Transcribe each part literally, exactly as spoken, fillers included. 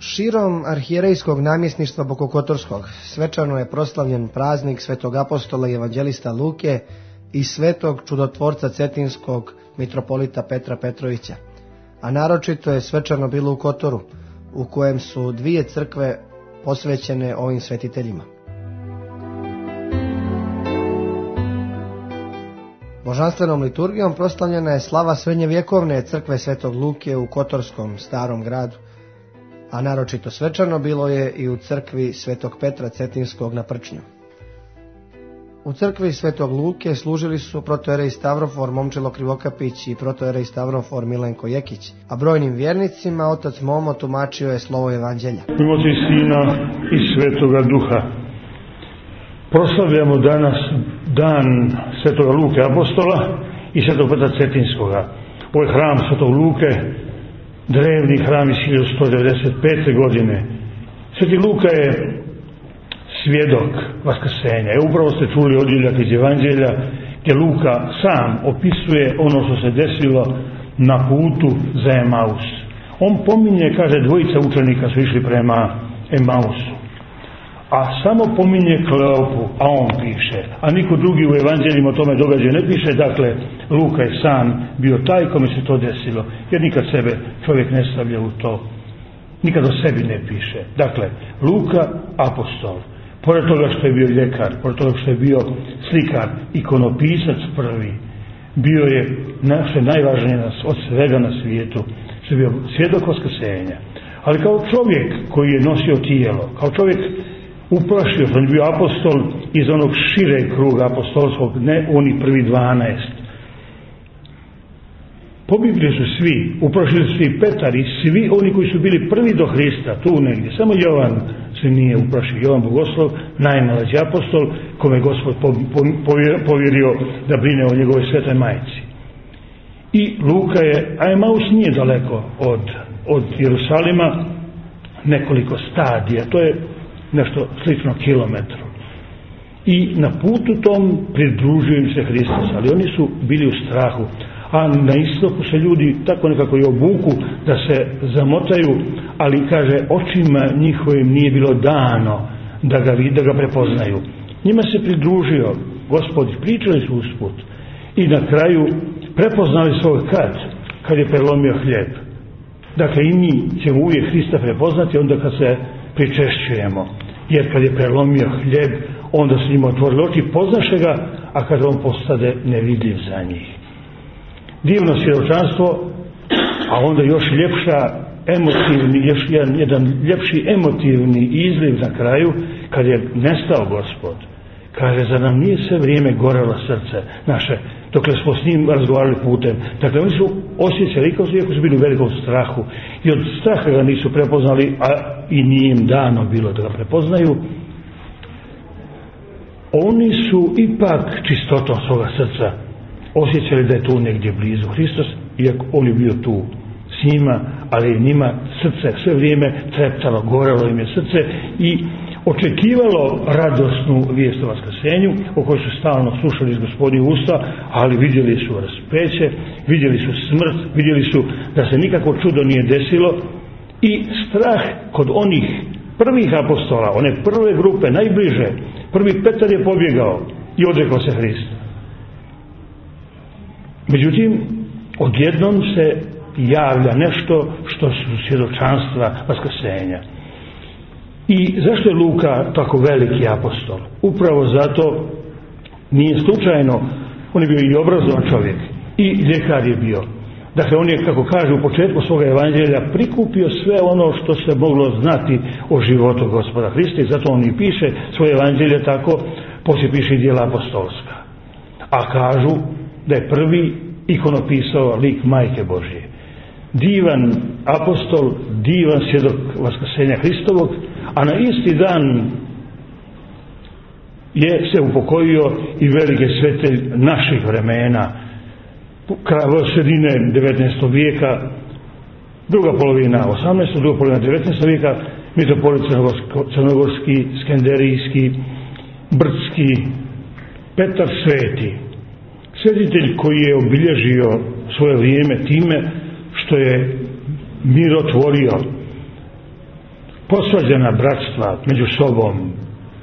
Širom arhijerejskog namjesništva Bokokotorskog svečano je proslavljen praznik svetog apostola i evanđelista Luke i svetog čudotvorca cetinskog mitropolita Petra Petrovića, a naročito je svečano bilo u Kotoru, u kojem su dvije crkve posvećene ovim svetiteljima. Božanstvenom liturgijom proslavljena je slava srednjevjekovne crkve svetog Luke u Kotorskom starom gradu, a naročito svečano bilo je i u crkvi svetog Petra Cetinskog na Prčnju. U crkvi svetog Luke služili su protoerej Stavrofor Momčilo Krivokapić i protoerej Stavrofor Milenko Jekić, a brojnim vjernicima otac Momo tumačio je slovo evanđelja. U ime Oca i Sina i Svetoga Duha. Proslavljamo danas dan svetoga Luke apostola i svetog Petra Cetinskoga. Ovo je hram svetog Luke, drevni hram iz hiljadu sto devedeset pete. godine. Sveti Luka je svjedok vaskrsenja. I upravo ste čuli odjeljak iz evanđelja gdje Luka sam opisuje ono što se desilo na putu za Emaus. On pominje, kaže, dvojica učenika su išli prema Emausu, a samo pominje Kleopu, a on piše, a niko drugi u evanđeljima o tome događaju ne piše. Dakle, Luka je sam bio taj kome se to desilo, jer nikad sebe čovjek ne stavlja u to, nikad o sebi ne piše. Dakle, Luka apostol, pored toga što je bio ljekar, pored toga što je bio slikar, ikonopisac prvi, bio je naše najvažnije nas od svega na svijetu, što je bio svjedok vaskrsenja. Ali kao čovjek koji je nosio tijelo, kao čovjek uplašio, on je bio apostol iz onog šireg kruga apostolskog, ne oni prvi dvanaest. Pobjegli su svi, uplašili su i Petar i svi oni koji su bili prvi do Hrista, tu negdje. Samo Jovan se nije uplašio, Jovan Bogoslov, najmlađi apostol, kome je Gospod povjerio da brine o njegove svetoj majci. I Luka je, a Emaus nije daleko od, od Jerusalima, nekoliko stadija, to je nešto slično kilometru. I na putu tom pridružio im se Hristos, ali oni su bili u strahu. A na istoku se ljudi tako nekako i obuku da se zamotaju, ali kaže, očima njihovim nije bilo dano da ga, da ga prepoznaju. Njima se pridružio Gospod, pričali su usput i na kraju prepoznali svoj kad, kad je prelomio hljeb. Dakle, i mi ćemo uvijek Hrista prepoznati onda kad se pričešćujemo, jer kad je prelomio hljeb, onda su njima otvorili oči, poznaše ga, a kad on postade nevidljiv za njih. Divno svjedočanstvo, a onda još ljepša emotivni, još jedan, jedan ljepši emotivni izliv na kraju, kad je nestao Gospod. Kaže, za nam nije sve vrijeme gorelo srce naše, dokle smo s njim razgovarali putem. Dakle, oni su osjećali, kao su, iako su bili u velikom strahu, i od straha ga nisu prepoznali, a i nije im dano bilo da ga prepoznaju. Oni su ipak čistotom svoga srca osjećali da je tu negdje blizu Hristos, iako on je bio tu s njima, ali njima srce sve vrijeme treptalo, gorelo im je srce i očekivalo radosnu vijest o vaskrsenju, o kojoj su stalno slušali iz Gospodnjih usta, ali vidjeli su raspeće, vidjeli su smrt, vidjeli su da se nikakvo čudo nije desilo i strah kod onih prvih apostola, one prve grupe, najbliže. Prvi Petar je pobjegao i odrekao se Hrista. Međutim, odjednom se javlja nešto što su svjedočanstva vaskrsenja. I zašto je Luka tako veliki apostol? Upravo zato nije slučajno, on je bio i obrazovan čovjek, i ljekar je bio. Dakle, on je, kako kaže u početku svoga evanđelja, prikupio sve ono što se moglo znati o životu Gospoda Hrista i zato on i piše svoje evanđelje tako, poslije piše i djela apostolska. A kažu da je prvi ikonopisao lik Majke Božje. Divan apostol, divan svjedok vaskrsenja Hristovog, a na isti dan je se upokojio i veliki svetelj naših vremena, kraj sredine devetnaestog vijeka, druga polovina osamnaestog, druga polovina devetnaestog vijeka, mitropolit crnogorski, skenderijski, brdski, Petar Sveti, svetitelj koji je obilježio svoje vrijeme time što je mirotvorio posvađana bratstva među sobom,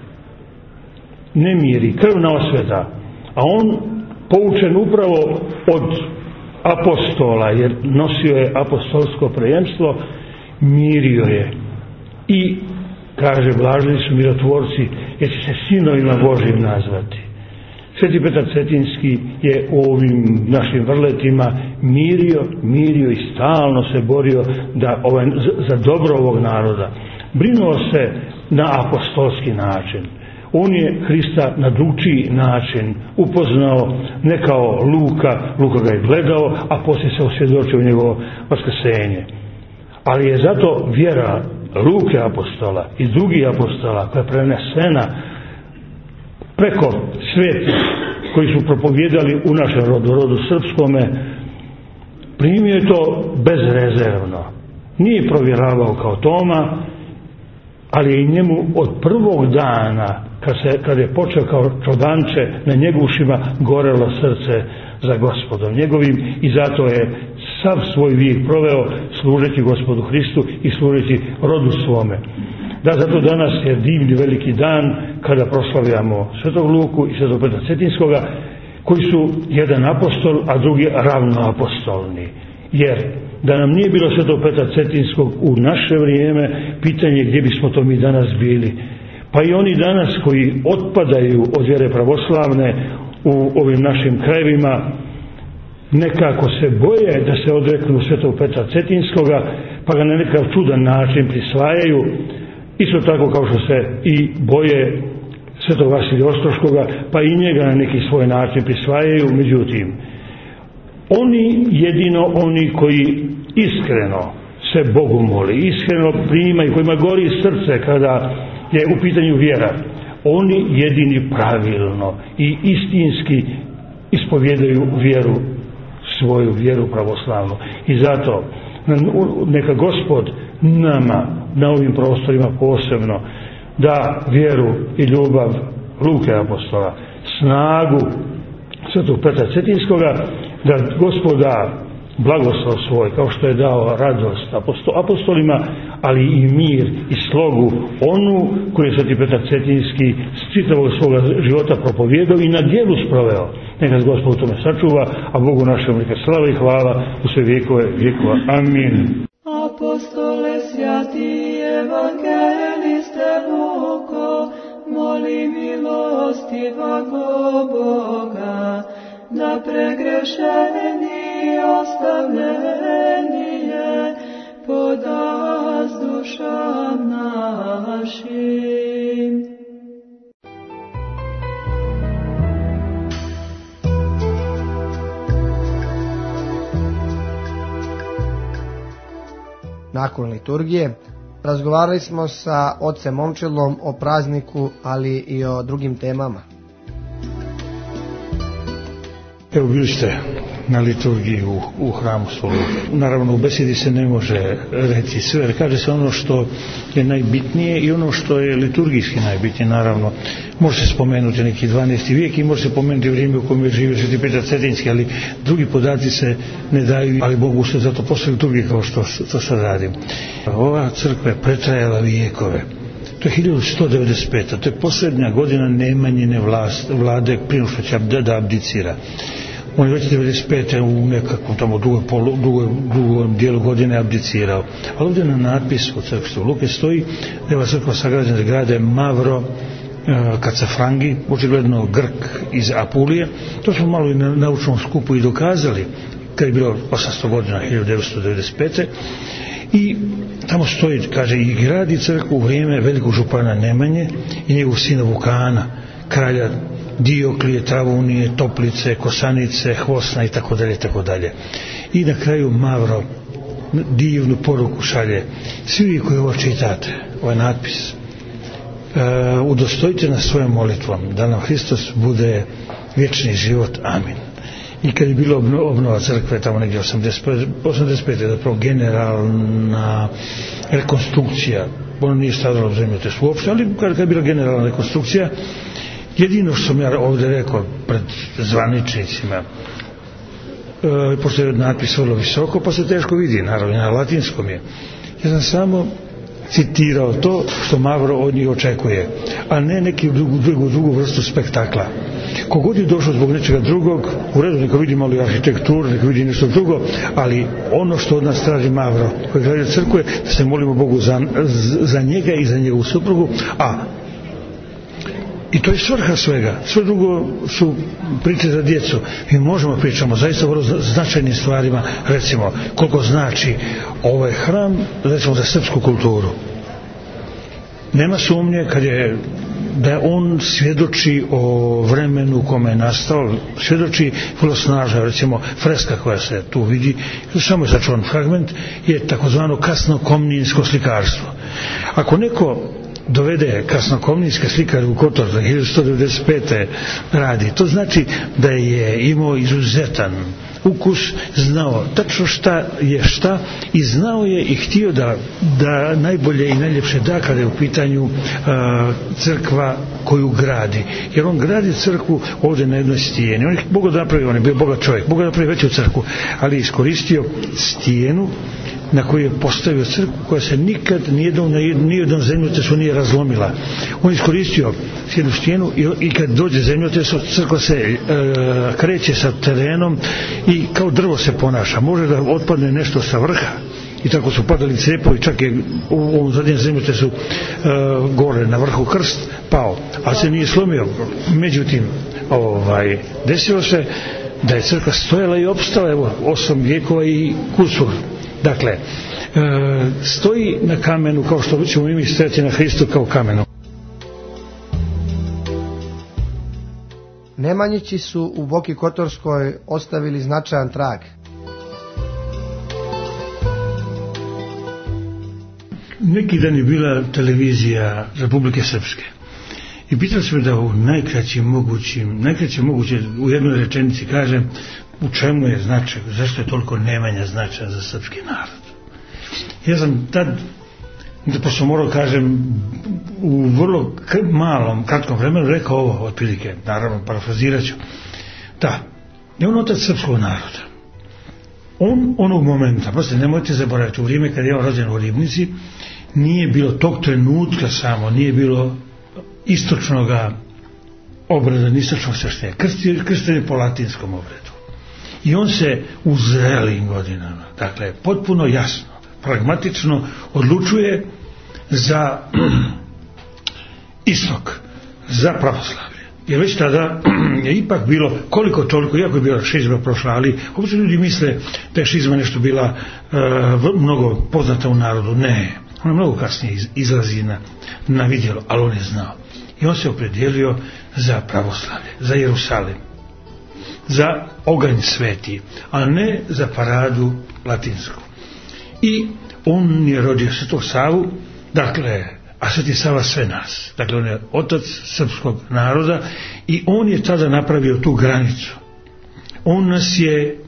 nemiri, krvna osveta, a on, poučen upravo od apostola, jer nosio je apostolsko prejemstvo, mirio je. I, kaže, blaženi su mirotvorci, jer će se sinovima Božjim nazvati. Sveti Petar Cetinski je u ovim našim vrletima mirio, mirio i stalno se borio da ovaj, za dobro ovog naroda. Brinuo se na apostolski način. On je Hrista na drugčiji način upoznao, ne kao Luka, Luka ga je gledao, a poslije se osvjedočio njegovo vaskrsenje. Ali je zato vjera Luke apostola i drugih apostola koja je prenesena preko svetih koji su propovijedali u našem rodu, rodu srpskome, primio je to bezrezervno. Nije provjeravao kao Toma, ali je i njemu od prvog dana, kad, se, kad je počeo kao čobanče, na njegušima gorelo srce za Gospodom njegovim i zato je sav svoj vijek proveo služeći Gospodu Hristu i služeći rodu svome. Da, zato danas je divni veliki dan kada proslavljamo Svetog Luku i Svetog Petra Cetinskoga, koji su jedan apostol, a drugi ravnoapostolni. Jer da nam nije bilo Svetog Petra Cetinskog u naše vrijeme, pitanje gdje bismo to mi danas bili. Pa i oni danas koji otpadaju od vjere pravoslavne u ovim našim krajevima, nekako se boje da se odreknu Svetog Petra Cetinskoga, pa ga na nekakav čudan način prisvajaju, isto tako kao što se i boje Svetog Vasilija Ostroškoga, pa i njega na neki svoj način prisvajaju. Međutim, oni, jedino oni koji iskreno se Bogu moli, iskreno primaju, kojima gori srce kada je u pitanju vjera, oni jedini pravilno i istinski ispovjedaju vjeru, svoju vjeru pravoslavnu. I zato neka Gospod nama na ovim prostorima posebno da vjeru i ljubav Luke apostola, snagu Svetog Petra Cetinskoga, da Gospod da blagoslov svoj, kao što je dao radost apostolima, ali i mir i slogu onu koju je Sveti Petar Cetinski s čitavog svoga života propovijedao i na djelu sproveo. Neka Gospod u tome sačuva, a Bogu našem neka slava i hvala u sve vjekove vjekova. Amin. Apostole svjati evangeliste Luko, moli milosti vago Boga, da pregrešeni ostavljenije podas dušam našim. Nakon liturgije razgovarali smo sa ocem Momčilom o prazniku, ali i o drugim temama. Evo, bili ste na liturgiji u, u hramu Svetog Luke. Naravno, u besedi se ne može reći sve, jer kaže se ono što je najbitnije i ono što je liturgijski najbitnije. Naravno, može se spomenuti neki dvanaesti vijek i može se spomenuti vrijeme u kojem je živio Sveti Petar Cetinski, ali drugi podaci se ne daju, ali Bogu se zato postoji liturgija kao što to sad radim. Ova crkva je pretrajala vijekove. To je hiljadu sto devedeset peta. To je posljednja godina Nemanjine vlast, vlade prije što će da abdicira. On je već devedeset pete u nekakvom tamo drugom, drugom, drugom dijelu godine abdicirao. Ali ovdje na natpisu u crkvi Svetog Luke stoji da je ova crkva sagrađena grade Mavro Kacafrangi, očigledno Grk iz Apulije. To smo malo i na naučnom skupu i dokazali kad je bilo osamsto godina, hiljadu devetsto devedeset pete. I tamo stoji, kaže, i gradi crkvu u vrijeme velikog župana Nemanje i njegovog sina Vukana, kralja Dioklije, Travunije, Toplice, Kosanice, Hvosna i tako dalje, tako dalje. I na kraju Mavro divnu poruku šalje: svi vi koji ovo čitate, ovaj natpis, uh, udostojite nas svojom molitvom da nam Hristos bude vječni život. Amin. I kad je bilo obnova crkve tamo negdje osamdeset pete zapravo generalna rekonstrukcija, ono nije stavljalo zemljotres uopšte, ali kad je bila generalna rekonstrukcija, jedino što sam ja ovdje rekao pred zvaničnicima, e, pošto je natpis vrlo visoko, pa se teško vidi, naravno na latinskom je, ja sam samo citirao to što Mavro od njih očekuje, a ne neki drugu, drugu, drugu vrstu spektakla. Kogod je došao zbog nečega drugog, u redu, neka vidi malo i arhitekturu, neka vidi nešto drugo, ali ono što od nas traži Mavro, koji gradi crkve, da se molimo Bogu za, za njega i za njegovu suprugu, a i to je svrha svega. Sve drugo su priče za djecu. Mi možemo pričamo zaista o vrlo značajnim stvarima, recimo koliko znači ovaj hram, recimo za srpsku kulturu. Nema sumnje kad je da on svjedoči o vremenu u kome je nastao, svjedoči vrlo snažno, recimo freska koja se tu vidi, samo je sačuvan fragment, je takozvano kasnokomninsko slikarstvo. Ako neko dovede kasnokomninske slikare u Kotor za hiljadu sto devedeset pete radi, to znači da je imao izuzetan ukus, znao tačno šta je šta i znao je i htio da, da najbolje i najljepše da kada je u pitanju uh, crkva koju gradi. Jer on gradi crkvu ovdje na jednoj stijeni. On je Boga da napravi, on je bio bogat čovjek, Boga da napravi veću crkvu, ali je iskoristio stijenu na koju je postavio crkvu koja se nikad nijednom, nijednom zemljotesu nije razlomila. On je iskoristio jednu stijenu i, i kad dođe zemljotes, crkva se e, kreće sa terenom i kao drvo se ponaša. Može da otpadne nešto sa vrha i tako su padali crepovi, čak je u ovom zadnjem zemljotesu e, gore na vrhu krst pao, ali se nije slomio. Međutim, ovaj, desilo se da je crkva stojala i opstala, evo, osam vijekova i kusur. Dakle, e, stoji na kamenu, kao što ćemo mi stojati na Hristu kao kamenu. Nemanjići su u Boki Kotorskoj ostavili značajan trag. Neki dan je bila televizija Republike Srpske i pitali su me da u najkraćim mogućim, najkraćim moguće u jednoj rečenici kažem u čemu je značaj, zašto je toliko Nemanja značajan za srpski narod. Ja sam tad, da sam morao kažem, u vrlo malom, kratkom vremenu rekao ovo, otprilike, naravno, parafrazirat ću. Da, je on otac srpskog naroda. On, onog momenta, prosto nemojte zaboraviti, u vrijeme kad je on rođen u Ribnici, nije bilo tog trenutka samo, nije bilo istočnog obreda, ni istočnog sveštenja. Krsten je po latinskom obredu. I on se u zrelim godinama, dakle, potpuno jasno, pragmatično odlučuje za istok, za pravoslavlje. Jer već tada je ipak bilo, koliko toliko, iako je bila šizma prošla, ali obično ljudi misle da je šizma nešto bila uh, mnogo poznata u narodu. Ne, ona mnogo kasnije iz, izlazi na, na vidjelo, ali on je znao. I on se opredijelio za pravoslavlje, za Jerusalim, za oganj sveti, a ne za paradu latinsku. I on je rodio Svetog Savu, dakle, a Sveti Sava sve nas. Dakle, on je otac srpskog naroda i on je tada napravio tu granicu. On nas je e,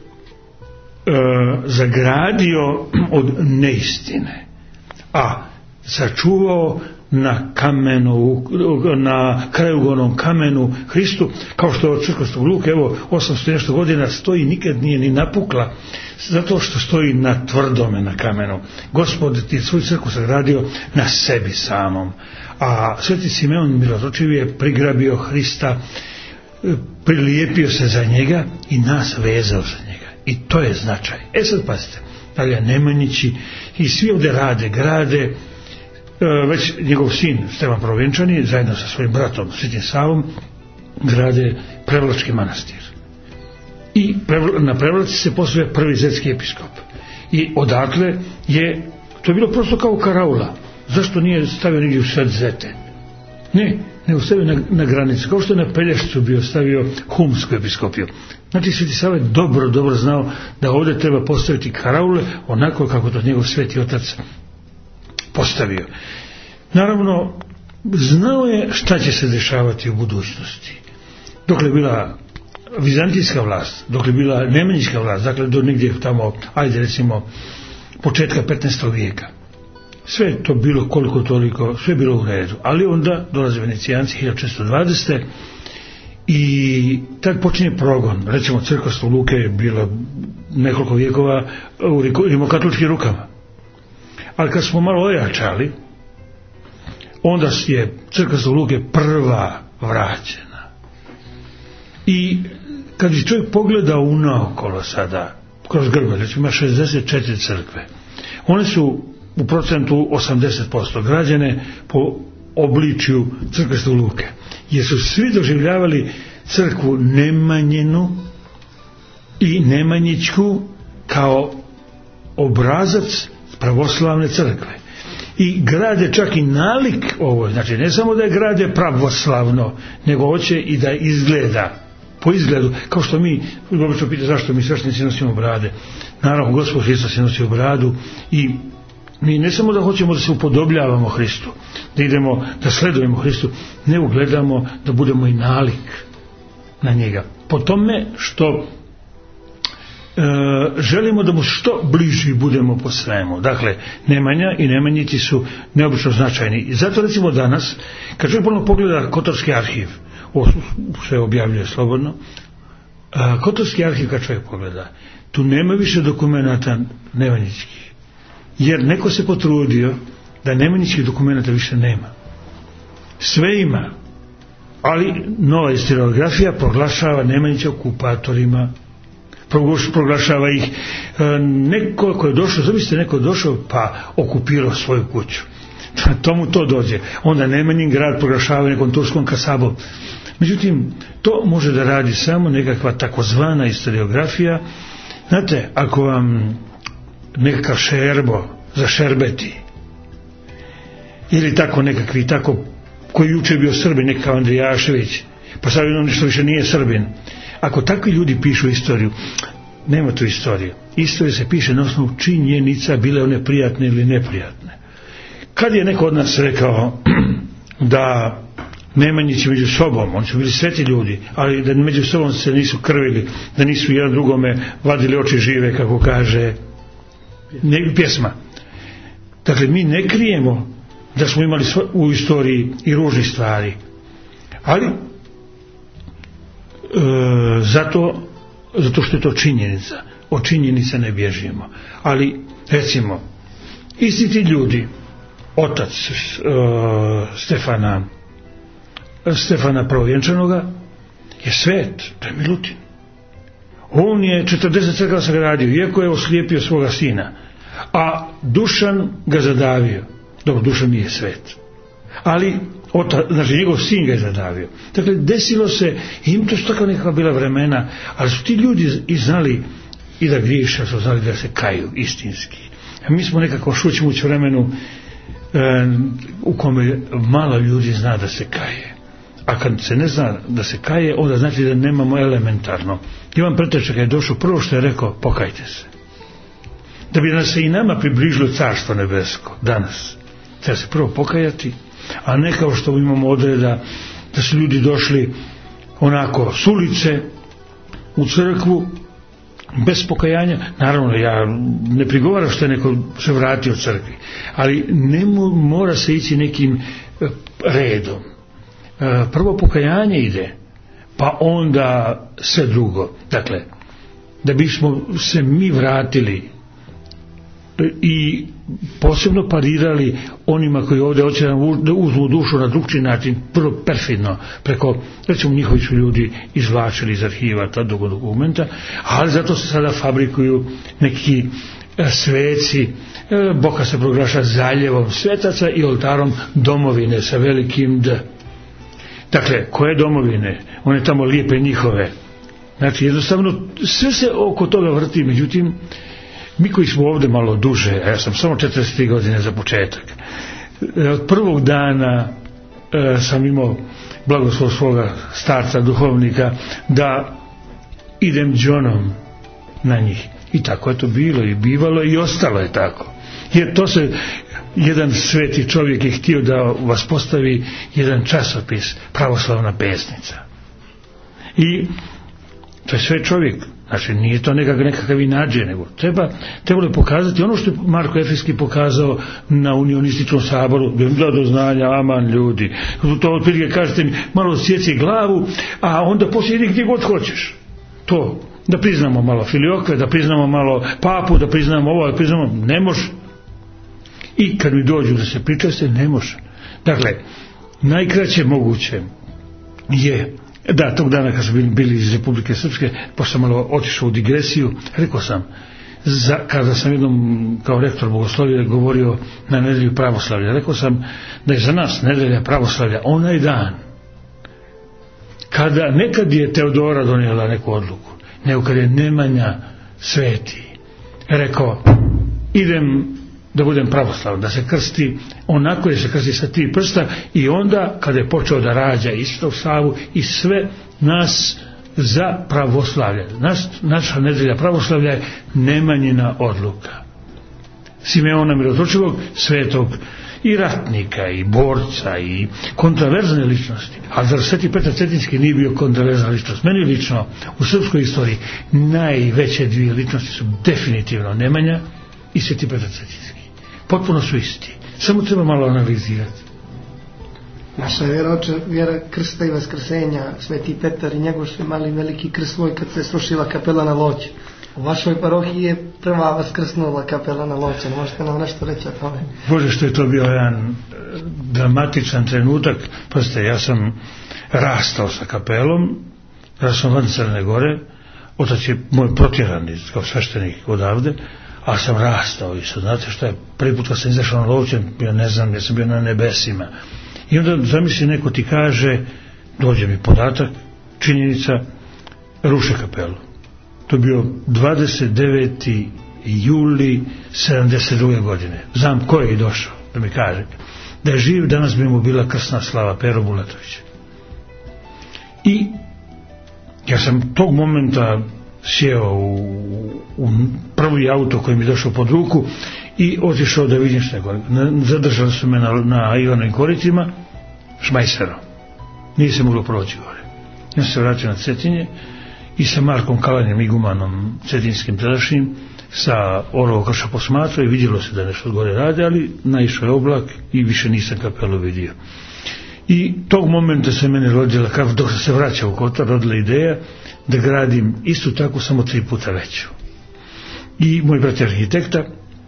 zagradio od neistine, a sačuvao na kamenu, na krajugonom kamenu Hristu, kao što je od Crkvostog Luke, evo, osamsto nešto godina stoji, nikad nije ni napukla, zato što stoji na tvrdome, na kamenu. Gospod ti svoju crkvu sagradio na sebi samom, a Sveti Simeon Mirotočivi je prigrabio Hrista, prilijepio se za njega i nas vezao za njega. I to je značaj. E sad pazite, dalje Nemanjići i svi ovdje rade, grade, već njegov sin Stevan Provenčani zajedno sa svojim bratom Svetim Savom grade Prevlački manastir. I na Prevlaci se postavlja prvi zetski episkop. I odatle je, to je bilo prosto kao karaula. Zašto nije stavio nigdje u sred Zete? Ne, nego stavio na, na granicu. Kao što je na Pelješcu bio stavio Humsku episkopiju. Znači Sveti Sava je dobro, dobro znao da ovdje treba postaviti karaule onako kako to njegov sveti otac postavio. Naravno, znao je šta će se dešavati u budućnosti. Dok je bila vizantijska vlast, dok je bila nemanjička vlast, dakle do negdje tamo, ajde recimo, početka petnaestog vijeka. Sve je to bilo koliko toliko, sve je bilo u redu. Ali onda dolaze Venecijanci hiljadu četiristo dvadesete i tad počinje progon. Recimo Crkvostog Luke je bilo nekoliko vijekova u rimokatoličkim rukama. Ali kad smo malo ojačali, onda je crkva Svetog Luke prva vraćena. I kad bi čovjek pogledao unaokolo sada, kroz Grbolje, ima šezdeset četiri crkve. One su u procentu osamdeset posto građene po obličju crkve Svetog Luke. Jer su svi doživljavali crkvu Nemanjinu i Nemanjićku kao obrazac pravoslavne crkve. I grade čak i nalik ovo, znači ne samo da je grade pravoslavno, nego hoće i da izgleda po izgledu, kao što mi, obično pita zašto mi sveštenici nosimo brade. Naravno, Gospod Hristos je nosio bradu i mi ne samo da hoćemo da se upodobljavamo Hristu, da idemo, da sledujemo Hristu, nego gledamo da budemo i nalik na njega. Po tome što e, želimo da mu što bliži budemo po svemu. Dakle, Nemanja i Nemanjići su neobično značajni. I zato recimo danas, kad čovjek ponovno pogleda Kotorski arhiv, ovo se objavljuje slobodno, a, Kotorski arhiv kad čovjek pogleda, tu nema više dokumenata nemanjićkih, jer neko se potrudio da nemanjićkih dokumenata više nema. Sve ima, ali nova historiografija proglašava Nemanjiće okupatorima, proglašava ih neko ko je došao, zamislite, neko je došao pa okupirao svoju kuću, tomu to dođe, onda Nemanjin grad proglašava nekom turskom kasabom. Međutim, to može da radi samo nekakva takozvana historiografija. Znate, ako vam nekakav šerbo zašerbeti ili tako nekakvi, tako koji juče bio Srbin, nekakav Andrijašević, pa sad ono što više nije Srbin, ako takvi ljudi pišu istoriju, nema tu istoriju. Istorija se piše na osnovu činjenica, bile one prijatne ili neprijatne. Kad je neko od nas rekao da Nemanjići među sobom, oni su bili sveti ljudi, ali da među sobom se nisu krvili, da nisu jedan drugome vadili oči žive, kako kaže ne, pjesma. Dakle, mi ne krijemo da smo imali u istoriji i ružnih stvari, ali e, zato, zato što je to činjenica. Od činjenica ne bježimo. Ali, recimo, isti ti ljudi, otac e, Stefana Stefana Prvovjenčanoga je svet, to je Milutin. On je četrdeset crkava sagradio, iako je oslijepio svoga sina, a Dušan ga zadavio. Dobro, Dušan nije svet, ali ota, znači njegov sin ga je zadavio. Dakle, desilo se, im to su tako nekakva bila vremena, ali su ti ljudi i znali i da griješe, su znali da se kaju istinski. A mi smo nekako šućmuć vremenu e, u kome malo ljudi zna da se kaje. A kad se ne zna da se kaje, onda znači da nemamo elementarno. Ivan Pretečak je došao, prvo što je rekao, pokajte se. Da bi nas se i nama približilo carstvo nebesko danas. Treba se prvo pokajati, a ne kao što imamo odreda da su ljudi došli onako s ulice u crkvu bez pokajanja. Naravno, ja ne prigovaram što je neko se vratio u crkvi, ali ne mora se ići nekim redom. Prvo pokajanje ide, pa onda sve drugo. Dakle, da bismo se mi vratili i posebno parirali onima koji ovdje hoće da uzmu dušu na drugčiji način, prvo perfidno, preko, recimo, njihovi su ljudi izvlačili iz arhiva ta dugo dokumenta, ali zato se sada fabrikuju neki sveci, Boka se proglaša zaljevom svetaca i oltarom domovine sa velikim D. Dakle, koje domovine? One tamo lijepe njihove. Znači, jednostavno, sve se oko toga vrti, međutim, mi koji smo ovdje malo duže, a ja sam samo četrdeset tri godine za početak, od prvog dana e, sam imao blagoslov svoga starca, duhovnika, da idem džonom na njih. I tako je to bilo i bivalo i ostalo je tako. Jer to se, jedan sveti čovjek je htio da vas postavi jedan časopis, Pravoslavna pesnica. I to je sve čovjek. Znači, nije to nekak, nekakav inađe, nego treba, trebalo je pokazati ono što je Marko Efeski pokazao na unionističkom saboru, da do znanja, aman ljudi. To otprilike kažete mi, malo sjeci glavu, a onda poslije idi gdje god hoćeš. To, da priznamo malo Filiokve, da priznamo malo papu, da priznamo ovo, da priznamo, ne može. I kad mi dođu da se pričaste, ne može. Dakle, najkraće moguće je, da, tog dana kad su bili, bili iz Republike Srpske, pošto sam malo otišao u digresiju, rekao sam, za, kada sam jednom kao rektor bogoslovlja govorio na nedelju pravoslavlja, rekao sam da je za nas nedelja pravoslavlja onaj dan kada nekad je Teodora donijela neku odluku, nego kad je Nemanja Sveti rekao, idem da budem pravoslavan, da se krsti onako je se krsti sa tri prsta, i onda kada je počeo da rađa isto Savu i sve nas za pravoslavlje. Naš, naša nedelja pravoslavlja je Nemanjina odluka. Simeona Mirotočivog, svetog i ratnika, i borca, i kontraverzne ličnosti. A zar Sveti Petar Cetinski nije bio kontraverzna ličnost? Meni lično, u srpskoj istoriji, najveće dvije ličnosti su definitivno Nemanja i Sveti Petar Cetinski. Potpuno su isti. Samo treba malo analizirati. Naša vjera, vjera krsta i vaskrsenja, Sveti Petar i njegov su imali veliki krst svoj kad se srušila kapela na Loći. U vašoj parohiji je prva vaskrsnula kapela na Loći. Možete nam nešto reći o tome? Bože, što je to bio jedan dramatičan trenutak. Pazite, ja sam rastao sa kapelom, ja sam van Crne Gore, otac je moj protjeran kao sveštenik odavde, a sam rastao i sad, znate šta je, prvi put kad sam izašao na Lovćen, ja ne znam, ja sam bio na nebesima. I onda zamisli, neko ti kaže, dođe mi podatak, činjenica, ruše kapelu. To je bio dvadeset deveti juli sedamdeset druge godine. Znam ko je i došao da mi kaže. Da je živ, danas bi mu bila krsna slava, Pero Bulatović. I ja sam tog momenta sjeo u, u prvi auto koji mi je došao pod ruku i otišao da vidim što je gore. Zadržali su me na, na Ivanovim koricima, šmajserom. Nije se moglo proći gore. Ja sam se vratio na Cetinje i sa Markom Kalanjem, igumanom cetinskim tadašnjim, sa Orovo krša posmatrao i vidjelo se da nešto gore rade, ali naišao je oblak i više nisam kapelu vidio. I tog momenta se mene rodila, kako dok se vraća u Kotor, rodila ideja da gradim istu takvu, samo tri puta veću. I moj brat je arhitekta,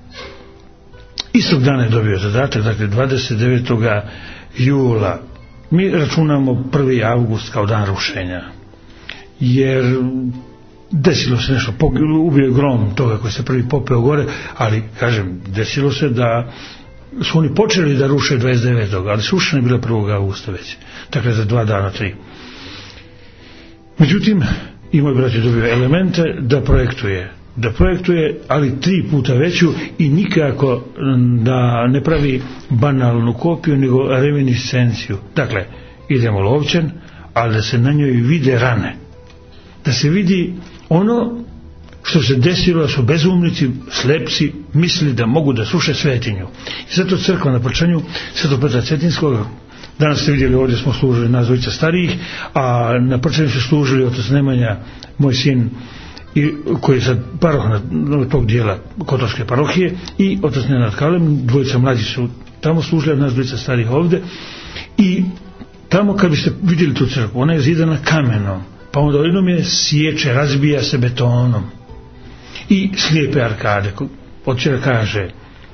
istog dana je dobio zadatak, dakle dvadeset devetog jula, mi računamo prvi avgust kao dan rušenja, jer desilo se nešto, ubio je grom toga koji se prvi popeo gore, ali kažem, desilo se da su oni počeli da ruše dvadeset devetog ali sušena je bila prvog avgusta već, dakle za dva dana, tri. Međutim, i moj brat je dobio elemente da projektuje, da projektuje, ali tri puta veću i nikako da ne pravi banalnu kopiju, nego reminiscenciju. Dakle, idemo Lovćen, ali da se na njoj vide rane. Da se vidi ono što se desilo, da su bezumnici, slepci, mislili da mogu da sruše svetinju. I zato crkva na Prčanju Svetog Petra Cetinskog, danas ste vidjeli, ovdje smo služili nas dvojica starijih, a na Prčanju su služili otac Nemanja, moj sin, i, koji je sad paroh na tog dijela Kotorske parohije, i otac Nenad Kalem, dvojica mlađi su tamo služili, nas dvojica starijih ovdje. I tamo kad biste vidjeli tu crkvu, ona je zidana kamenom, pa onda jednom je sječe, razbija se betonom i slijepe arkade. Očera kaže,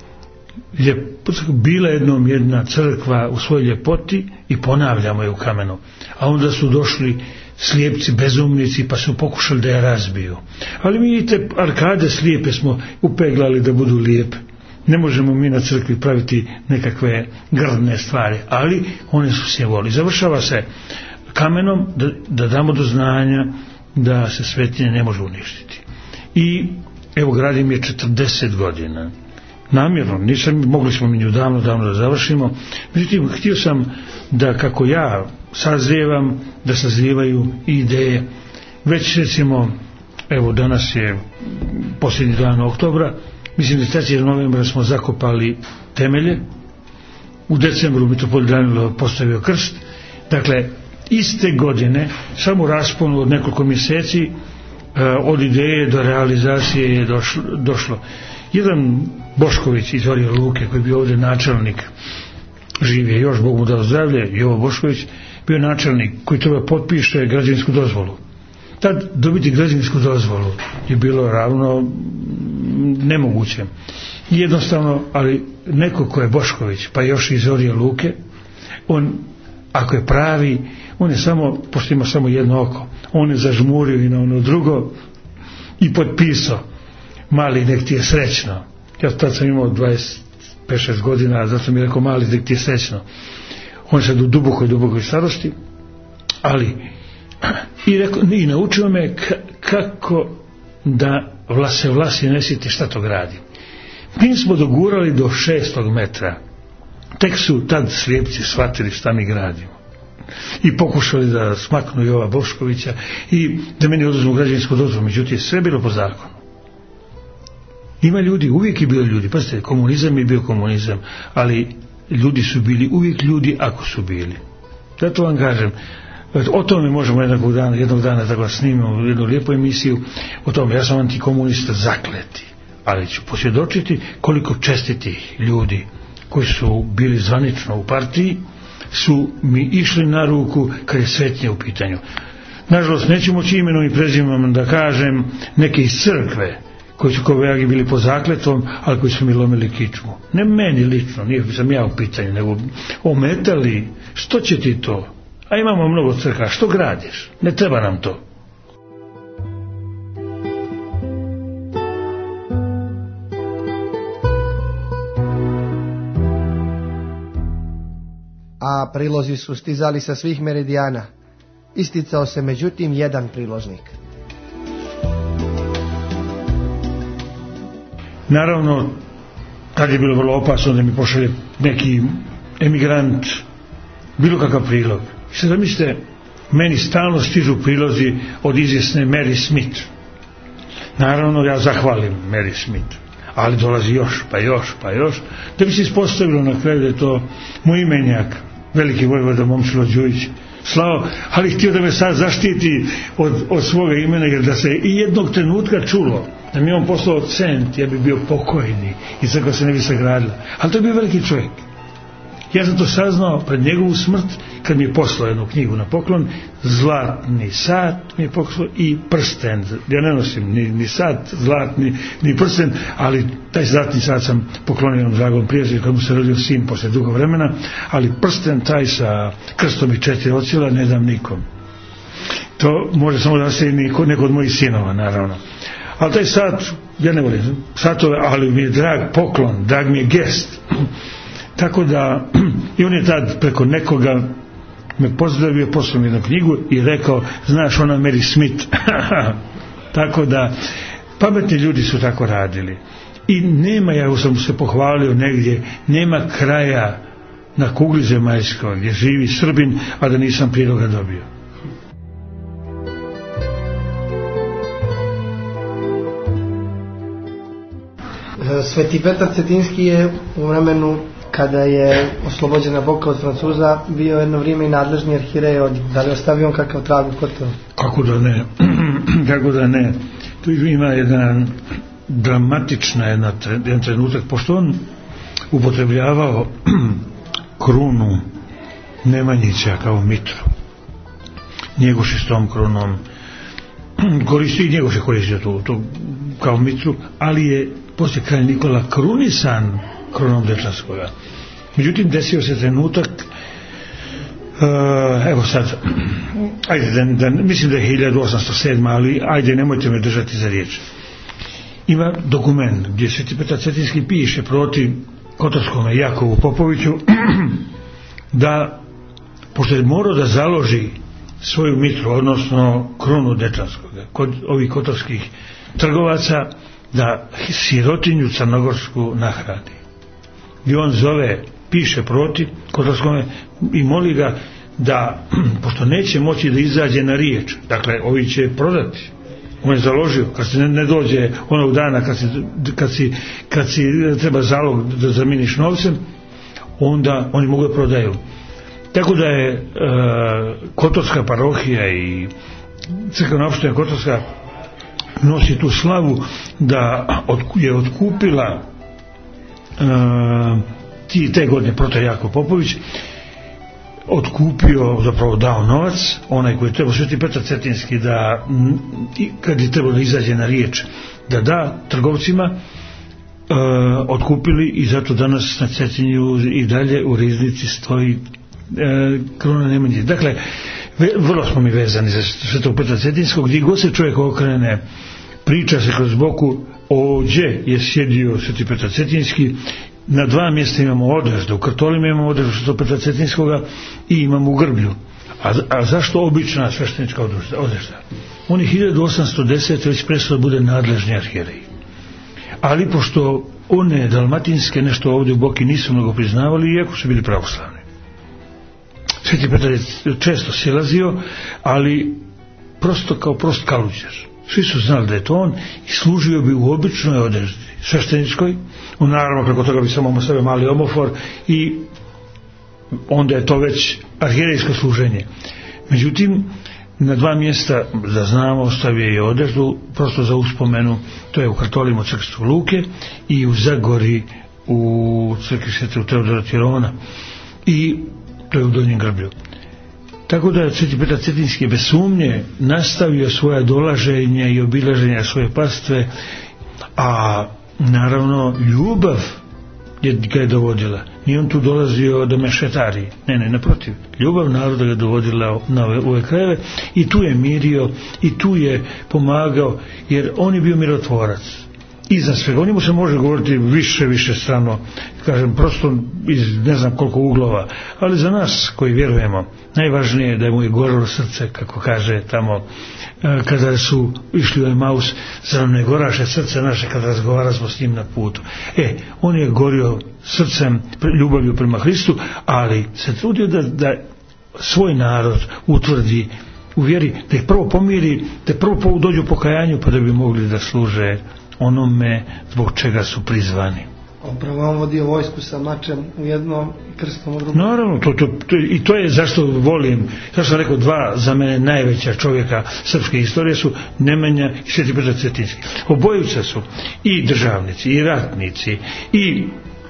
ljep, bila jednom jedna crkva u svojoj ljepoti i ponavljamo je u kamenu, a onda su došli slijepci, bezumnici, pa su pokušali da je razbiju. Ali mi i te arkade slijepe smo upeglali da budu lijepe. Ne možemo mi na crkvi praviti nekakve grdne stvari, ali one su simboli. Završava se kamenom da, da damo do znanja da se svetinje ne može uništiti. I evo, gradim je četrdeset godina. Namjerno, nisam, mogli smo mi nju davno, davno da završimo. Međutim, htio sam da kako ja sazrijevam, da sazrijevaju i ideje. Već recimo, evo danas je posljednji dan oktobra, mislim da trećeg novembra smo zakopali temelje, u decembru mitropolit Danilo postavio krst. Dakle, iste godine, samo u rasponu od nekoliko mjeseci, od ideje do realizacije je došlo, došlo. Jedan Bošković iz Orje Luke, koji je bio ovdje načelnik, živ je još, Bog mu dao zdravlje, Jovo Bošković, bio načelnik koji treba potpiše građevinsku dozvolu. Tad dobiti građevinsku dozvolu je bilo ravno nemoguće. Jednostavno, ali neko ko je Bošković, pa još iz Orje Luke, on, ako je pravi, on je samo, pošto ima samo jedno oko, on je zažmurio i na ono drugo i potpisao, mali nek ti je srećno. Ja tad sam imao dvadeset pet šest godina, a zato sam mi rekao, mali nek ti je srećno. On je sad u dubokoj, dubokoj starosti, ali i, rekao, i naučio me k- kako da se vlasi ne sjeti šta to gradi. Mi smo dogurali do šestog metra. Tek su tad slijepci shvatili šta mi gradimo. I pokušali da smaknu Jova Boškovića i da meni oduzmu građevinsku dozvolu. Međutim, sve bilo po zakonu. Ima ljudi, uvijek je bilo ljudi. Pazite, komunizam je bio komunizam, ali ljudi su bili uvijek ljudi ako su bili. Zato vam kažem, o tome možemo jednog dana, jednog dana da ga snimimo jednu lijepu emisiju o tome. Ja sam antikomunista zakleti, ali ću posvjedočiti koliko čestitih ljudi koji su bili zvanično u partiji su mi išli na ruku kad je svetnje u pitanju. Nažalost, neću moći imenom i prezimenom da kažem neke iz crkve koji su kovejagi bili po zakletvom, ali koji su mi lomili kičmu. Ne meni lično, nije sam ja u pitanju, nego ometali, što će ti to? A imamo mnogo crkva, što gradiš? Ne treba nam to. A prilozi su stizali sa svih meridijana. Isticao se međutim jedan priloznik. Naravno, tad je bilo vrlo opasno da mi pošalje neki emigrant bilo kakav prilog. I sad zamislite, meni stalno stižu prilozi od izvjesne Mary Smith. Naravno, ja zahvalim Mary Smith, ali dolazi još, pa još, pa još, da bi se ispostavilo na kraju da je to moj imenjak, veliki vojvoda Momčilo Đujić, slao, ali htio da me sad zaštiti od, od svoga imena, jer da se i jednog trenutka čulo da mi on poslao cent, ja bi bio pokojni i crkva se ne bi sagradila. Ali to je bio veliki čovjek. Ja sam to saznao pred njegovu smrt kad mi je poslao jednu knjigu na poklon, zlatni sat mi je poklon i prsten. Ja ne nosim ni, ni sat zlatni, ni prsten, ali taj zlatni sat sam poklonio jednom dragom prijatelju kad mu se rodio sin posle dugo vremena, ali prsten taj sa krstom i četiri ocjela ne dam nikom. To može samo da se neko, neko od mojih sinova, naravno. Ali taj sat, ja ne volim satove, ali mi je drag poklon, drag mi je gest. Tako da, i on je tad preko nekoga me pozdravio, poslao mi jednu knjigu i rekao, znaš, ona Mary Smith. Tako da, pametni ljudi su tako radili. I nema, ja sam se pohvalio negdje, nema kraja na kugli zemaljskoj gdje živi Srbin, a da nisam priloga dobio. Sveti Petar Cetinski je u vremenu kada je oslobođena Boka od Francuza bio jedno vrijeme i nadležni arhirej. Da li ostavio on kakav trag u Kotoru? Kako da ne, kako da ne. Tu ima jedna dramatična jedna, jedan trenutak, pošto on upotrebljavao krunu Nemanjića kao mitru. Njegoši s tom krunom koristi i Njegoši koristio tu, tu kao mitru, ali je poslije kralj Nikola krunisan krunom Dečanskoga. Međutim, desio se trenutak, uh, evo sad, ajde, da, da, mislim da je hiljadu osamsto sedma, ali ajde, nemojte me držati za riječ. Ima dokument gdje Sveti Petar Cetinski piše protiv kotorskome Jakovu Popoviću da, pošto je morao da založi svoju mitru, odnosno krunu Dečanskoga, kod ovih kotorskih trgovaca, da sirotinju crnogorsku nahrani. I on zove, piše protiv kotorskome i moli ga da, pošto neće moći da izađe na riječ, dakle, ovi će prodati. On je založio, kad se ne, ne dođe onog dana kad si, kad si, kad si treba zalog da zaminiš novcem, onda oni mogu da prodaju. Tako da je e, kotorska parohija i crkvena opština kotorska nosi tu slavu da je otkupila e, ti, te godine proto Jakov Popović otkupio, zapravo dao novac, onaj koji je trebao, Sveti Petar Cetinski, da kad je trebalo da izađe na riječ da da trgovcima, e, otkupili i zato danas na Cetinju i dalje u riznici stoji kruna Nemanjić. Dakle, vrlo smo mi vezani za Svetog Petra Cetinskog, gdje god se čovjek okrene, priča se kroz boku ovdje je sjedio Sveti Petar Cetinski. Na dva mjesta imamo odrežde, u Krtolima imamo odreždu Svetog Petra Cetinskoga i imamo u Grblju. A, a zašto obična sveštenička odrežda? On je hiljadu osamsto desete već prestao da bude nadležni arhijerej. Ali pošto one dalmatinske nešto ovdje u Boki nisu mnogo priznavali, iako su bili pravoslavni. Sveti Petar je često silazio, ali prosto kao prost kaluđer. Svi su znali da je to on i služio bi u običnoj odreždi svešteničkoj, u naravno preko toga bi samo sebe mali omofor i onda je to već arhijerejsko služenje. Međutim, na dva mjesta, da znamo, ostavio je odreždu prosto za uspomenu, to je u Krtolimu crkvi Svetog Luke i u Zagori u crkvi Svetog Teodora Tirona i to je u Donjem Grblju. Tako da je Sveti Petar Cetinski bez sumnje nastavio svoja dolaženja i obilaženja svoje pastve, a naravno ljubav je ga je dovodila. Nije on tu dolazio da mešetari, ne, ne, naprotiv. Ljubav naroda ga je dovodila na ove, ove krajeve i tu je mirio i tu je pomagao, jer on je bio mirotvorac. Iza svega, o njemu se može govoriti više, više strano, kažem, prosto iz ne znam koliko uglova, ali za nas koji vjerujemo, najvažnije je da mu je gorilo srce, kako kaže tamo, kada su išli u Emaus, za nam ne goraše srce naše kada razgovara smo s njim na putu. E, on je gorio srcem, ljubavlju prema Hristu, ali se trudio da, da svoj narod utvrdi u vjeri, da ih prvo pomiri, da prvo dođu u pokajanju, pa da bi mogli da služe onome zbog čega su prizvani. Upravo on vodio vojsku sa mačem u jednom i krstom u drugom. Naravno, to, to, to, i to je zašto volim, zašto sam rekao, dva za mene najveća čovjeka srpske istorije su Nemanja i Sveti Petar Cetinski. Obojica su i državnici, i ratnici, i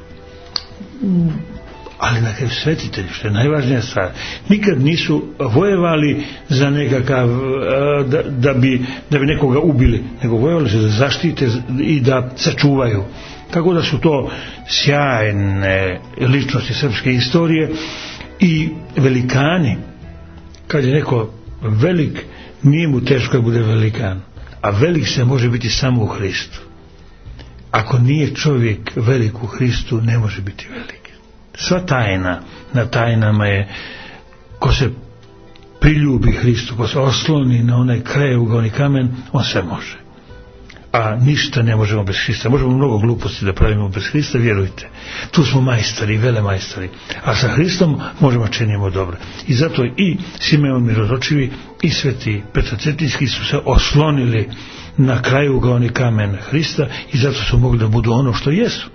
ali na kraju svetitelji, što je najvažnija stvar. Nikad nisu vojevali za nekakav da, da, bi, da bi nekoga ubili, nego vojevali se da zaštite i da sačuvaju. Tako da su to sjajne ličnosti srpske istorije i velikani. Kad je neko velik, nije mu teško da bude velikan, a velik se može biti samo u Hristu. Ako nije čovjek velik u Hristu, ne može biti velik. Sva tajna na tajnama je, ko se priljubi Hristu, ko se osloni na onaj krajeugolni kamen, on sve može. A ništa ne možemo bez Hrista. Možemo mnogo gluposti da pravimo bez Hrista, vjerujte. Tu smo majstori, vele majstori. A sa Hristom možemo činimo dobro. I zato i Simeon Mirotočivi i Sveti Petar Cetinski su se oslonili na krajeugolni kamen Hrista i zato su mogli da budu ono što jesu.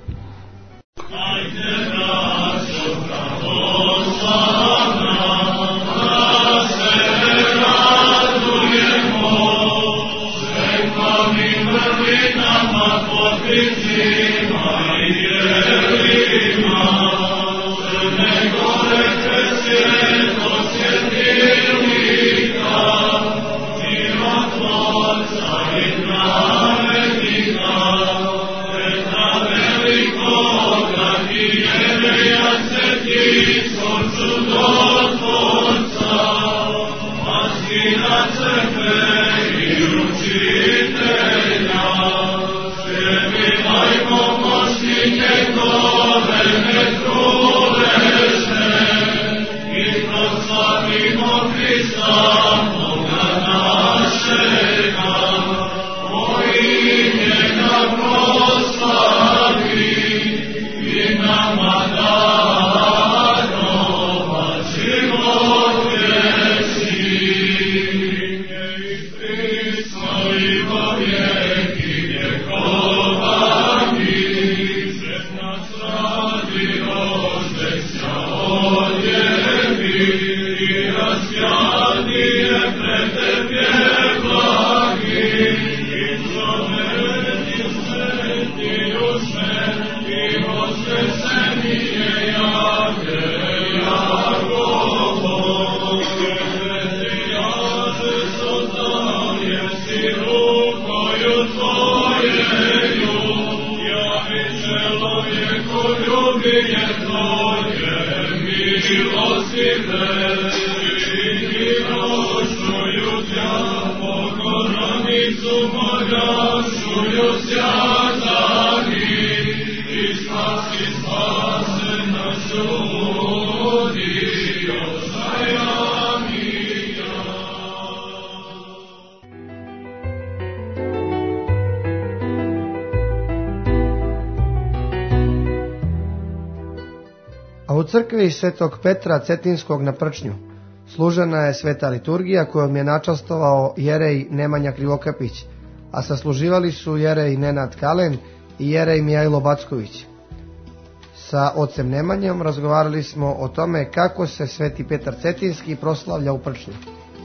A u crkvi Svetog Petra Cetinskog na Prčnju služena je sveta liturgija kojom je načastovao jerej Nemanja Krivokapić, a sasluživali su jerej Nenad Kalen i jerej Mijajlo Backović. Sa ocem Nemanjom razgovarali smo o tome kako se Sveti Petar Cetinski proslavlja u Prčnju.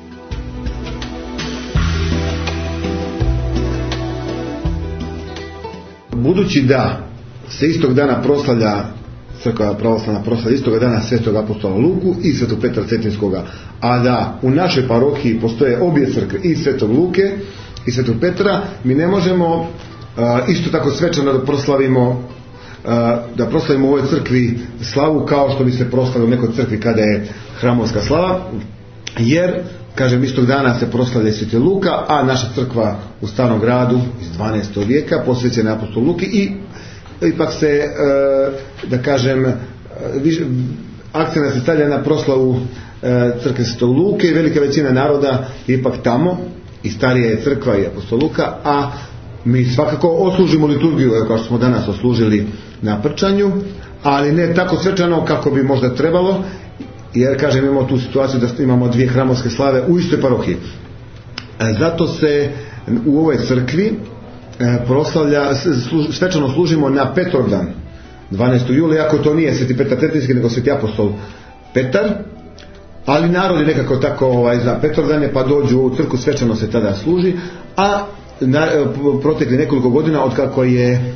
Budući da se istog dana proslavlja crkva pravoslavna proslavlja istoga dana Svetog apostola Luku i Svetog Petra Cetinskoga, a da u našoj parohiji postoje obje crkve, i Svetog Luke i Svetog Petra, mi ne možemo uh, isto tako svečano da proslavimo uh, da proslavimo u ovoj crkvi slavu kao što bi se proslavio u nekoj crkvi kada je hramovska slava, jer kažem istog dana se proslavlja Sveti Luka, a naša crkva u Starom gradu iz dvanaestog vijeka posvećena apostolu Luki i ipak se, da kažem, akcent se stavlja na proslavu crkve Svetog Luke i velika većina naroda je ipak tamo, i starija je crkva i apostol Luka, a mi svakako oslužimo liturgiju, kao što smo danas oslužili na Prčanju, ali ne tako svečano kako bi možda trebalo, jer kažem imamo tu situaciju da imamo dvije hramovske slave u istoj parohiji. Zato se u ovoj crkvi proslavlja, svečano služimo na Petrovdan dvanaestog jula, iako to nije Sveti Petar Cetinski nego Sveti apostol Petar, ali narod je nekako tako ovaj, za Petrovdane, pa dođu u crkvu, svečano se tada služi, a na, protekli nekoliko godina od kako je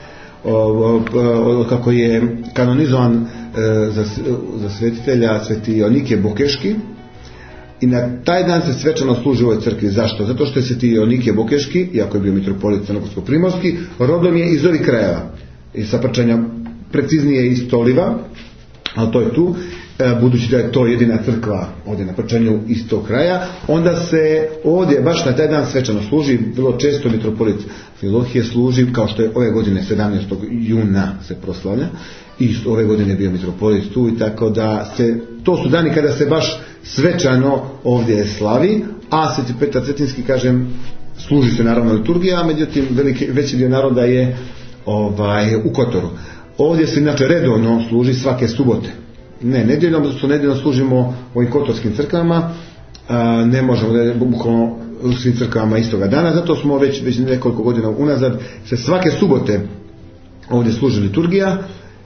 od kako je kanonizovan za, za svetitelja Sveti Ionike Bokeški, i na taj dan se svečano služi u ovoj crkvi. Zašto? Zato što je Sveti Ionike Bokeški, iako je bio mitropolit Crnogorsko-primorski, rodom je iz ovih krajeva, i sa Prčanja, preciznije iz Toliva, ali to je tu, budući da je to jedina crkva ovdje na Prčanju iz tog kraja, onda se ovdje baš na taj dan svečano služi. Vrlo često mitropolit Filohije služi, kao što je ove godine sedamnaestog juna se proslavlja, i ove godine je bio mitropolit tu, i tako da se, to su dani kada se baš svečano ovdje slavi, a Sveti Petar Cetinski, kažem, služi se naravno liturgija, međutim veliki, veći dio naroda je ovaj, u Kotoru. Ovdje se inače redovno služi svake subote, ne nedjeljom, zato što nedjeljom služimo u ovim kotorskim crkvama, a, ne možemo da je bukvalno u svim crkvama istoga dana, zato smo već, već nekoliko godina unazad se svake subote ovdje služi liturgija.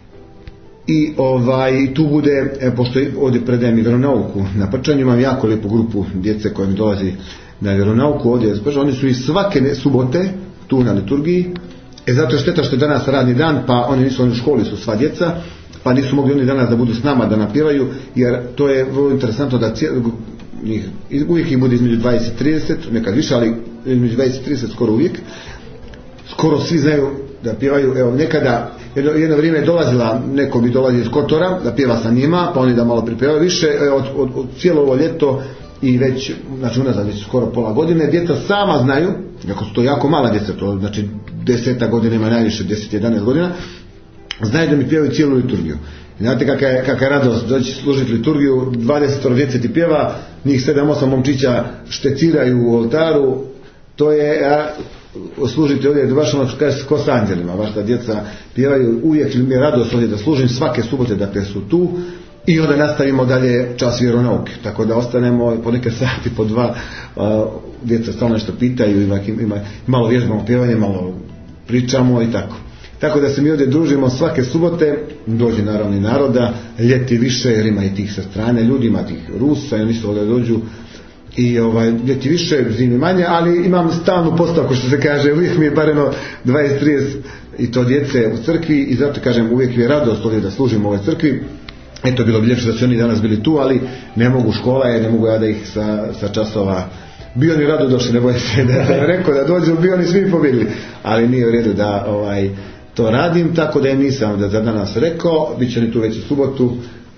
I ovaj, tu bude, e, pošto ovdje predajem i vjeronauku na Prčanju, imam jako lijepu grupu djece koja mi dolazi na vjeronauku ovdje, oni su i svake subote tu na liturgiji, e zato je šteta što je danas radni dan, pa oni nisu, oni u školi su sva djeca, pa nisu mogli oni danas da budu s nama da napjevaju, jer to je vrlo interesantno da cijel, njih, uvijek ih bude između dvadeset i trideset, nekad više, ali između dvadeset i trideset skoro uvijek, skoro svi znaju da pjevaju. Evo nekada jedno, jedno vrijeme je dolazila, neko bi dolazi iz Kotora da pjeva sa njima, pa oni da malo pripjevaju više, od, od, od cijelo ovo ljeto i već, znači unazad već skoro pola godine, djeca sama znaju, ako su to jako mala djeca, to znači deseta godina ima najviše, deset jedanaest godina, znaju da mi pjevaju cijelu liturgiju. I znate kakva je, kakva je radost doći služiti liturgiju, dvadeset djece ti pjeva, njih sedam osam momčića šteciraju u oltaru, to je, a, služite ovdje baš ono što kaže ko s anđelima, baš da djeca pjevaju, uvijek mi je radost ovdje da služim svake subote, dakle su tu, i onda nastavimo dalje čas vjeronauke, tako da ostanemo po neke sati, po dva, a, djeca stalno nešto pitaju, ima, ima, malo vježbamo pjevanje, malo pričamo i tako. Tako da se mi ovdje družimo svake subote, dođe naravno i naroda, ljeti više jer ima i tih sa strane ljudi, ima tih Rusa i oni su ovdje dođu, i ovaj, ljeti više, zimi manje, ali imam stalnu postavku što se kaže, uvijek mi je bareno dvadeset trideset i to djece u crkvi, i zato kažem uvijek mi je radost ovdje da služim u ovoj crkvi. Eto, bilo bi ljepše da su oni danas bili tu, ali ne mogu, škola je, ne mogu ja da ih sa, sa časova, bio ni rado došli, ne boje se, da je rekao da dođu, bio ni svi pobjegli, ali nije u redu da ovaj, to radim, tako da je nisam da za danas rekao, bit će ni tu već u subotu,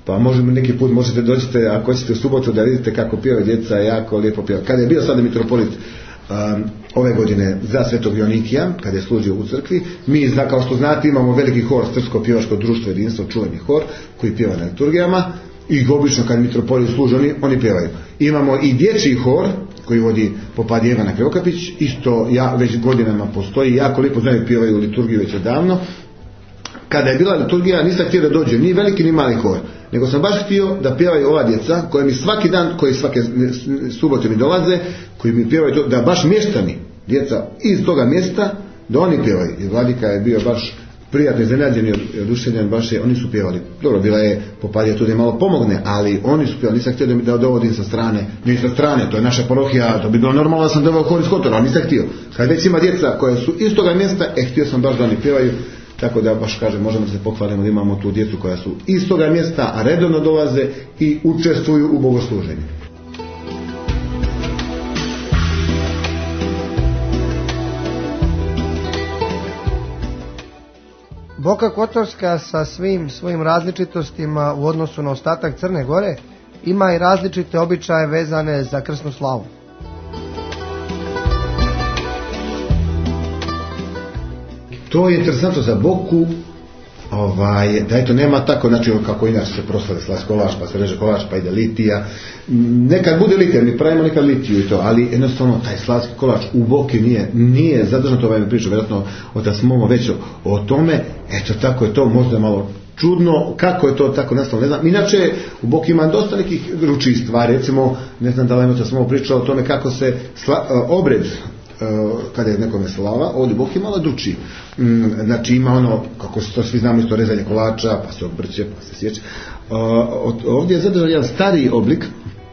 Pa možemo neki put, možete dođete, ako hoćete u subotu da vidite kako pjeva djeca, jako lijepo pjeva. Kada je bio sada mitropolit um, ove godine za Svetog Joanikija, kada je služio u crkvi, mi, zna, kao što znate, imamo veliki hor, Srpsko pjevačko društvo jedinstvo, čuveni hor, koji pjeva na liturgijama, i obično kad mitropolit služi, oni, oni pjevaju. Imamo i dječji hor, koji vodi popad Ivana Krivokapić, isto ja, već godinama postoji, jako lijepo znaju, pjevaju liturgiju već odavno. Kada je bila liturgija, nisam htio da dođe ni veliki ni mali hor, nego sam baš htio da pjevaju ova djeca, koja mi svaki dan, koji svake subote mi dolaze, koji mi pjevaju to, da baš mještani, djeca iz toga mjesta, da oni pjevaju. I vladika je bio baš prijatno iznenađen i oduševljen, baš je, oni su pjevali. Dobro, bila je popadija tu da je malo pomogne, ali oni su pjevali. Nisam htio da mi da dovodim sa strane, ni sa strane, to je naša parohija, to bi bilo normalno da sam doveo hor iz Kotora, ali nisam htio. Kad već ima djeca koja su iz toga mjesta, e, htio sam baš da oni pjevaju. Tako da baš kažem, možemo se pohvaliti da imamo tu djecu koja su iz toga mjesta, a redovno dolaze i učestvuju u bogosluženju. Boka Kotorska sa svim svojim različitostima u odnosu na ostatak Crne Gore ima i različite običaje vezane za krsnu slavu. To je interesantno za Boku, ovaj, da eto nema tako, znači kako inače se proslave slav kolač, pa se reže kolač, pa ide litija. Nekad bude litija, mi pravimo nekad litiju i to, ali jednostavno taj slavski kolač u Boki nije, nije zadržan, to ovaj mi priča, vjerojatno otac Momo već o, o tome, eto tako je to, možda malo čudno, kako je to tako nastalo, ne znam. Inače, u Boki ima dosta nekih drugih stvari, recimo, ne znam da li otac Momo pričao o tome kako se sla, obred, kada je nekome slava, ovdje Bog je malo dručiji. Znači ima ono, kako to svi znamo, isto rezanje kolača, pa se obrće, pa se sjeće. Ovdje je zadržan jedan stariji oblik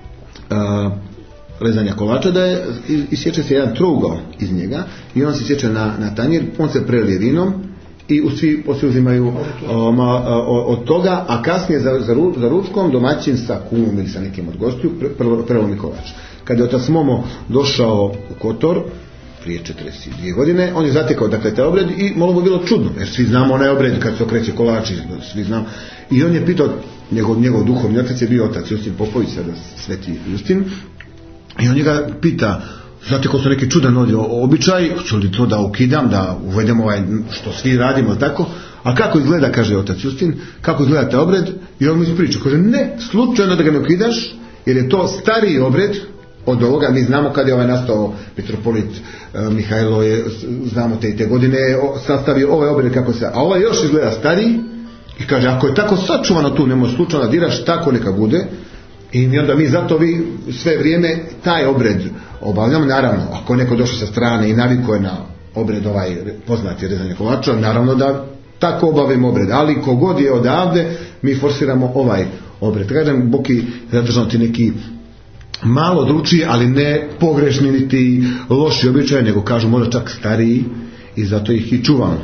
rezanja kolača, da je, isječe se jedan trougao iz njega i on se sječe na, na tanjir, on se prelije vinom i u svi poslije uzimaju od toga, a kasnije za, za, ru, za ručkom domaćin sa kumom ili sa nekim od gostiju prelomi kolač. Kada je otac Momo došao u Kotor prije četrdeset dvije godine, on je zatekao dakle taj obred i malo mu bilo čudno, jer svi znamo onaj obred kad se okreće kolač, svi znamo. I on je pitao, njegov, njegov duhovni otac je bio otac Justin Popović, sada sveti Justin, i on njega pita, zatekao su neki čudan ovdje običaj, hoću li to da ukidam, da uvedemo ovaj što svi radimo, tako? A kako izgleda, kaže otac Justin, kako izgleda taj obred? I on mu ispriča, kaže, ne, slučajno da ga ne ukidaš, jer je to stariji obred od ovoga. Mi znamo kad je ovaj nastao mitropolit e, Mihajlo je, znamo te te godine sastavio ovaj obred kako se, a ovaj još izgleda stariji i kaže, ako je tako sačuvano tu, nemoj slučajno da diraš, tako neka bude. I onda mi zato vi sve vrijeme taj obred obavljamo. Naravno, ako neko došao sa strane i navikao je na obred ovaj poznati rezanje kolača, naravno da tako obavimo obred, ali kogod je odavde mi forsiramo ovaj obred. Kažem, Boki zadržano ti neki malo dručiji, ali ne pogrešni niti loši običaj, nego kažu možda čak stariji i zato ih i čuvamo.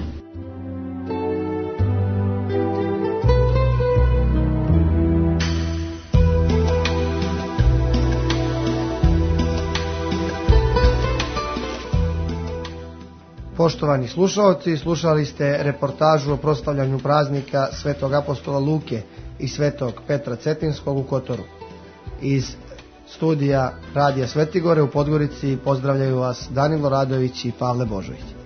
Poštovani slušalci, slušali ste reportažu o proslavljanju praznika Svetog apostola Luke i Svetog Petra Cetinskog u Kotoru. Iz studija Radija Svetigore u Podgorici pozdravljaju vas Danilo Radović i Pavle Božović.